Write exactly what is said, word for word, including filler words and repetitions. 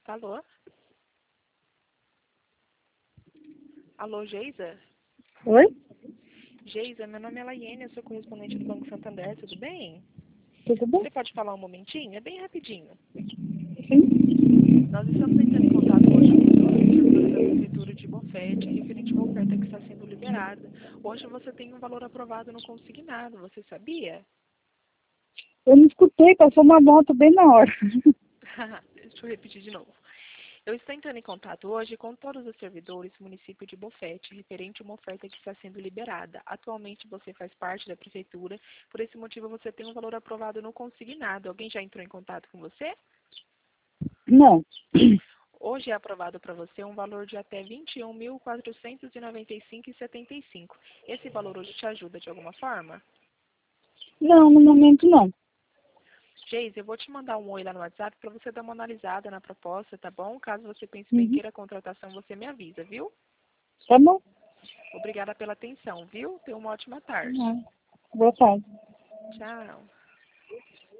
Alô? Alô, Geisa? Oi? Geisa, meu nome é Laiane, eu sou correspondente do Banco Santander, tudo bem? Tudo bem? Você pode falar um momentinho? É bem rapidinho. Sim. Nós estamos entrando em contato hoje com todos os servidores da Prefeitura de Bofete, referente a uma oferta que está sendo liberada. Hoje você tem um valor aprovado no consignado, você sabia? Eu não escutei, passou uma moto bem na hora. Deixa eu repetir de novo. Eu estou entrando em contato hoje com todos os servidores do município de Bofete, referente a uma oferta que está sendo liberada. Atualmente você faz parte da prefeitura, por esse motivo você tem um valor aprovado no consignado. Alguém já entrou em contato com você? Não. Hoje é aprovado para você um valor de até vinte e um mil quatrocentos e noventa e cinco reais e setenta e cinco centavos. Esse valor hoje te ajuda de alguma forma? Não, no momento não. Geise, eu vou te mandar um oi lá no WhatsApp para você dar uma analisada na proposta, tá bom? Caso você pense bem Uhum. queira a contratação, você me avisa, viu? Tá bom? Obrigada pela atenção, viu? Tenha uma ótima tarde. Não. Boa tarde. Tchau.